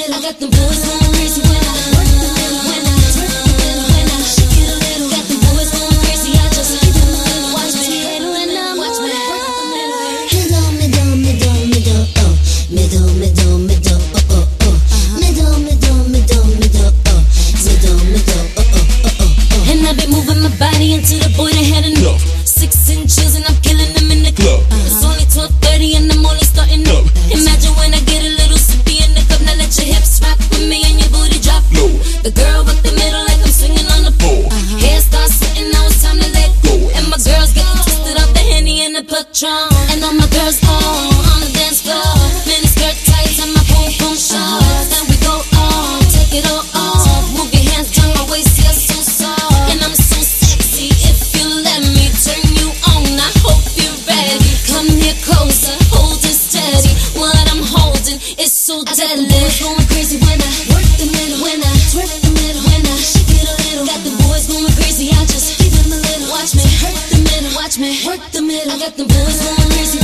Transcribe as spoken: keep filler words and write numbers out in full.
middle. I got them boys going crazy when I work the middle. When I work the middle, when I shake it a little. Got them boys going crazy. I just keep it a little. Watch me when I watch me work the middle. Middle, middle, middle, middle, oh. Middle, middle, middle, oh, oh, oh. Middle, middle, middle, middle, oh. Middle, middle, oh, oh, oh, oh. And I've been moving my body until the boy that had enough. Six inches and I'm killing them in the club. It's only twelve thirty and I'm only starting up. Imagine when I get a little sippy in the cup. Now let your hips rock with me and your booty drop low. The girl with the middle like I'm swinging on the pole. Hair starts sweating, now it's time to let go. And my girls getting twisted off the Henny and the Patron. And all my girls all on the dance floor. Mini skirt tights and my boom boom shorts. And we go on, take it all off. Move your hands down my waist, you're so soft. And I'm so sexy if you let me turn you on. I hope you're ready. Come here closer, hold it steady. What I'm holding is so deadly. Boys going crazy when I work the middle. When I twerk the middle. When I shake it a little. Got the boys going crazy. I just give them a little. Watch me hurt the middle. Watch me work the middle. I got the boys going crazy.